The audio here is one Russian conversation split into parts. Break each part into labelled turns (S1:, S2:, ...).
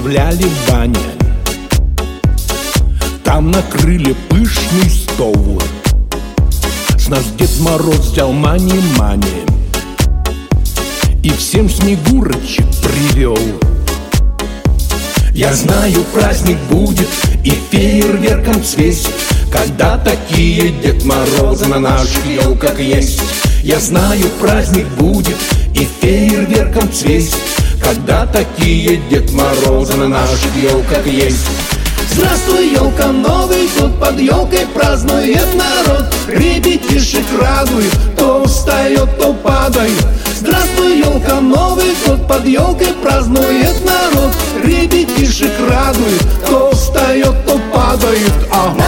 S1: справляли в бане. Там накрыли пышный стол. С нас Дед Мороз взял мани-мани и всем снегурочек привел. Я знаю, праздник будет и фейерверком светит, когда такие Дед Морозы на наших елках есть. Я знаю, праздник будет и фейерверком светит, когда такие Дед Морозы на наших елках есть.
S2: Здравствуй, елка, Новый год, под елкой празднует народ. Ребятишек радует, то встает, то падает. Здравствуй, елка, Новый год, под елкой празднует народ. Ребятишек радует, то встает, то падает. Ага.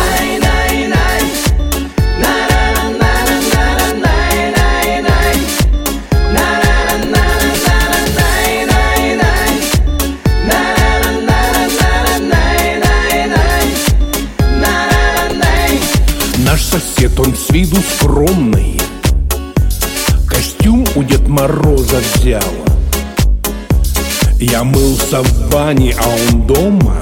S1: Наш сосед, он с виду скромный, костюм у Дед Мороза взял. Я мылся в бане, а он дома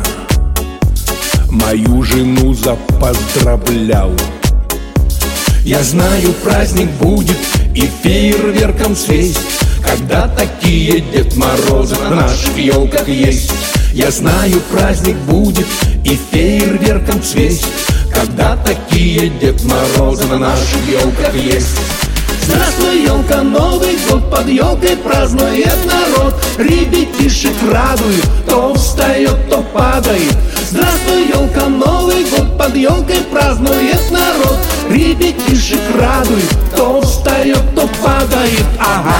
S1: мою жену запоздравлял. Я знаю, праздник будет и фейерверком светит, когда такие Дед Морозы на наших елках есть. Я знаю, праздник будет и фейерверком светит, когда такие Дед Морозы на наших елках есть.
S2: Здравствуй, елка, Новый год, под елкой празднует народ. Ребятишек радует, то встает, то падает. Здравствуй, елка, Новый год, под елкой празднует народ. Ребятишек радует, то встает, то падает. Ага.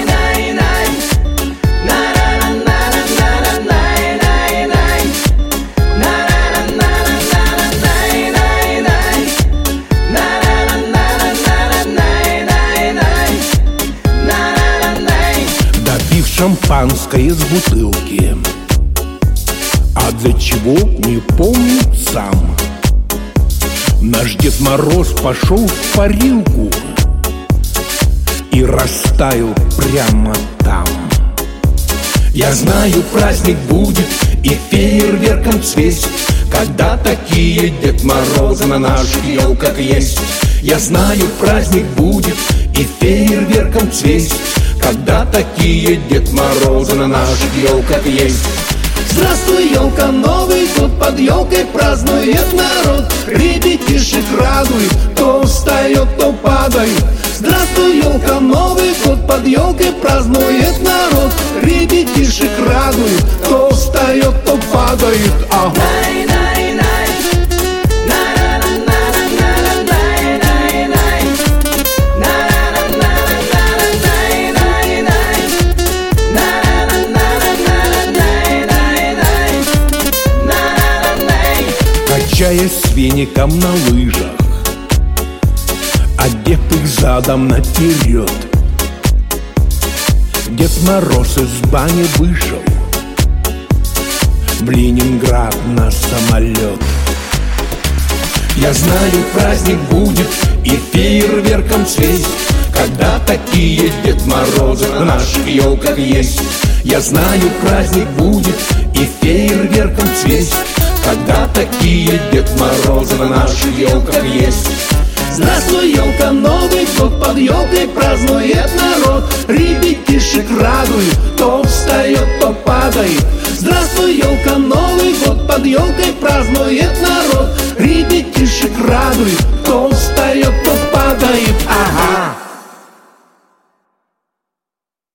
S1: Шампанское с бутылки, а для чего не помню сам. Наш Дед Мороз пошел в парилку и растаял прямо там. Я знаю, праздник будет и фейерверком светит, когда такие Дед Морозы на наших елках есть. Я знаю, праздник будет и фейерверком светит, когда такие Дед Морозы на наших елках есть.
S2: Здравствуй, елка, Новый год, под елкой празднует народ. Ребятишек радует, то встает, то падает. Здравствуй, елка, Новый год, под елкой празднует народ. Ребятишек радует, то встает, то падает. Ага.
S1: Качаясь с веником на лыжах, одев их задом наперед, Дед Мороз из бани вышел в Ленинград на самолет. Я знаю, праздник будет и фейерверком светит, когда такие Дед Морозы на наших елках есть. Я знаю, праздник будет и фейерверком светит, когда такие Дед Морозы на наших елках есть.
S2: Здравствуй, елка, Новый год, под елкой празднует народ. Ребятишек радует, то встает, то падает. Здравствуй, елка, Новый год, под елкой празднует